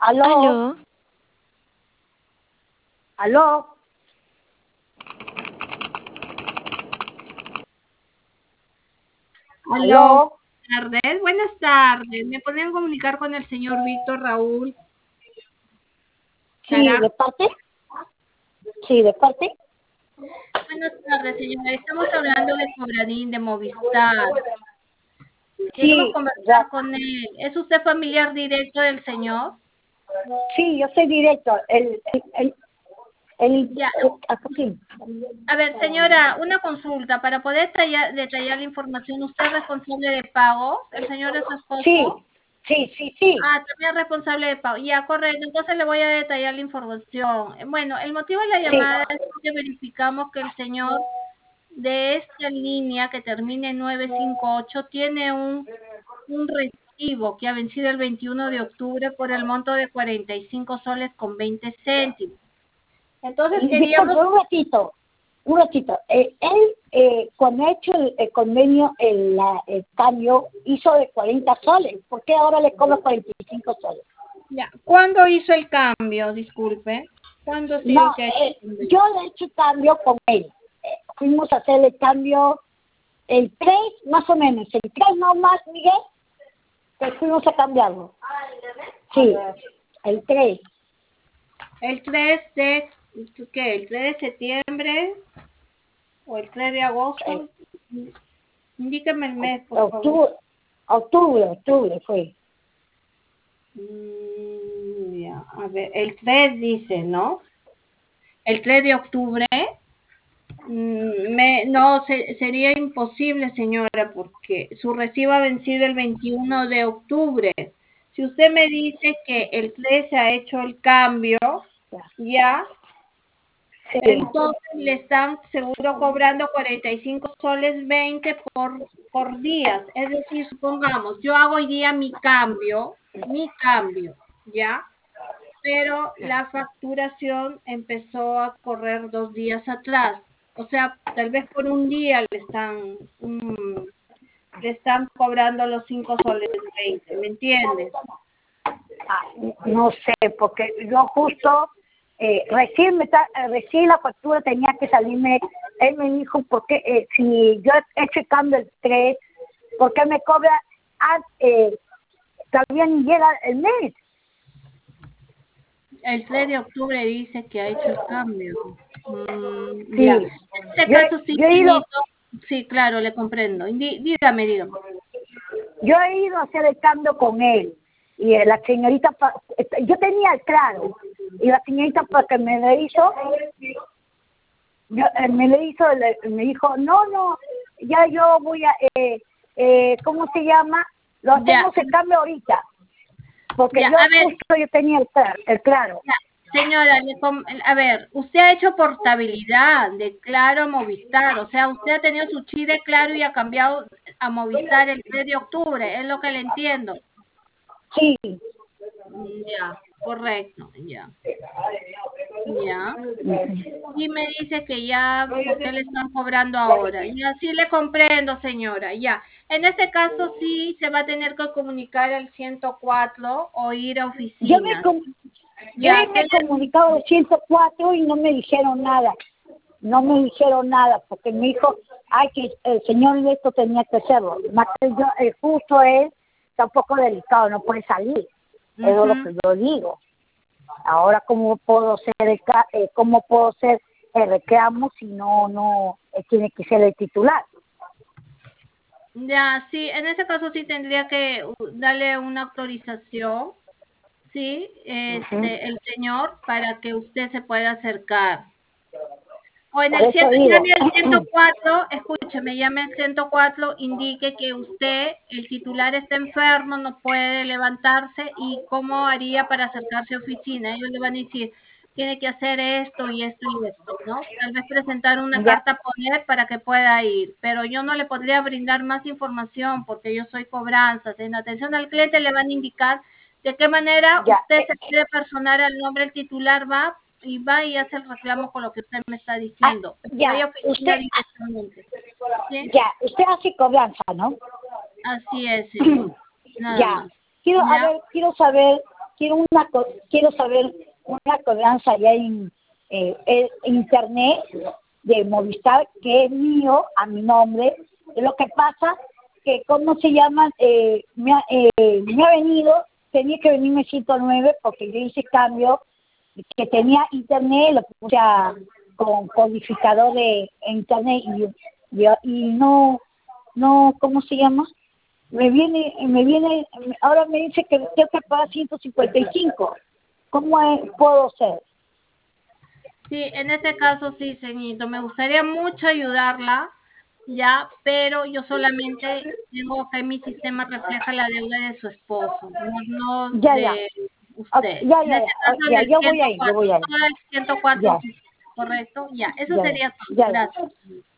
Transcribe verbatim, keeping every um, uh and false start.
Aló, Aló, aló, Aló, aló. buenas tardes. Buenas tardes. ¿Me pueden comunicar con el señor Víctor Raúl Sí, Carajo? ¿de parte? Sí, ¿de parte? Buenas tardes, señora. Estamos hablando de Cobranín, de Movistar. Queremos Sí, conversar ya, con él. ¿Es usted familiar directo del señor? sí, yo soy directo. El, el, el, el, Ya. el- así. A ver, señora, una consulta. Para poder detallar, detallar la información, ¿usted es responsable de pagos? ¿El señor es su Sí, esposo? sí, sí, sí, Ah, también responsable de pago. Ya, correcto. Entonces le voy a detallar la información. Bueno, el motivo de la sí. llamada es porque verificamos que el señor de esta línea que termina en nueve cinco ocho tiene un, un recibo que ha vencido el veintiuno de octubre por el monto de cuarenta y cinco soles con veinte céntimos. Entonces Y disculpe, queríamos, un ratito, un ratito. Eh, él, eh, cuando ha hecho el, el convenio, el, la- el cambio, hizo de cuarenta soles. ¿Por qué ahora le cobra cuarenta y cinco soles? ya, ¿cuándo hizo el cambio? Disculpe. ¿Cuándo ha sido No, que ha hecho eh, el cambio? yo le he hecho cambio con él. Eh, fuimos a hacer el cambio el tres, más o menos. El tres no más, Miguel, que fuimos a cambiarlo. A Sí, ver. el tres. El tres de, ¿qué? ¿El tres de septiembre o el tres de Eh, agosto? Indíqueme el mes, por favor. octubre, octubre, octubre fue. Mm, ya, a ver, el tres dice, ¿no? El tres de octubre. Mm, me, no, se- sería imposible, señora, porque su recibo ha vencido el veintiuno de octubre. Si usted me dice que el tres se ha hecho el cambio, ya, Sí, entonces le están seguro cobrando cuarenta y cinco soles veinte por, por días. Es decir, supongamos, yo hago hoy día mi cambio, mi cambio, ¿ya? Pero la facturación empezó a correr dos días atrás. O sea, tal vez por un día le están, mm, le están cobrando los cinco soles veinte, ¿me entiendes? ah, no sé, porque yo justo, eh, recién, me ta- eh, recién la factura tenía que salirme. Él me dijo, porque eh, si yo he hecho el cambio el tres, ¿por qué me cobra? Ah, eh, todavía ni llega el mes. El tres de octubre dice que ha hecho el cambio. Mm, ya. Sí, En ese yo, caso sí, yo he ido, señorito. Sí, claro, le comprendo. Dí- Dígame, dígame. yo he ido a hacer el cambio con él. Y eh, la señorita, pa- yo tenía el claro, y la señorita para que me lo hizo, yo, eh, me lo hizo, le- me dijo, no, no, ya yo voy a, eh, eh, ¿cómo se llama? Lo Ya, hacemos el cambio ahorita, porque ya. yo A ver, justo yo tenía el, cla- el claro. ya. Señora, le com- a ver, usted ha hecho portabilidad de Claro a Movistar, o sea, usted ha tenido su chip de Claro y ha cambiado a Movistar el tres de octubre, es lo que le entiendo. Sí, Mm, ya, correcto, ya, ya. Y me dice que ya, ¿por qué le están cobrando ahora? Y así le comprendo, señora, ya. En este caso sí se va a tener que comunicar al ciento cuatro o ir a yo me, oficinas. com- yo Ya, me ¿qué he le- comunicado al ciento cuatro y no me dijeron nada. No me dijeron nada, porque me dijo, ay, que el señor esto tenía que hacerlo. Más que yo, el justo es, está un poco delicado, no puede salir. Eso es lo Ujú. que yo digo. Ahora, ¿cómo puedo ser el, ca- eh, cómo puedo ser el reclamo si no, no, eh, tiene que ser el titular? Ya, sí, en ese caso sí tendría que uh, darle una autorización, sí, Ujú. este, el señor, para que usted se pueda acercar. O en Por el eso ciento, digo, llame al ciento cuatro, escúcheme, llame al ciento cuatro, indique que usted, el titular está enfermo, no puede levantarse y cómo haría para acercarse a oficina. Ellos le van a decir, tiene que hacer esto y esto y esto, ¿no? Tal vez presentar una ya, carta a poner para que pueda ir, pero yo no le podría brindar más información porque yo soy cobranzas. En atención al cliente le van a indicar de qué manera ya, usted eh, se quiere personar al nombre del titular, va y va y hace el reclamo con lo que usted me está ah, diciendo. ya, Vaya a usted, oficina directamente. ¿Sí? ya, usted hace cobranza, ¿no? Así es, señor. Nada Ya, más. quiero, a ¿Ya? ver, quiero saber, quiero una co- quiero saber una cobranza ya en eh, el internet de Movistar, que es mío, a mi nombre. Lo que pasa que, ¿cómo se llama? Eh, me, ha, eh, me ha venido, tenía que venirme ciento nueve porque yo hice cambio, que tenía internet, lo puse a, con codificador de internet y, y, y no, no, ¿cómo se llama? Me viene, me viene, ahora me dice que tengo que pagar ciento cincuenta y cinco. ¿Cómo es, puedo ser? Sí, en este caso sí, señorito, me gustaría mucho ayudarla, ya, pero yo solamente tengo que mi sistema refleja la deuda de su esposo, no, no Ya, ya, de Ok, usted. ya, En ya, este ya, caso, ok, en ya, el yo voy ciento ahí, yo cuatro, voy ahí, todo el ciento cuatro, ya, sí, correcto, ya, eso ya, ya, sería todo. ya, ya. Gracias.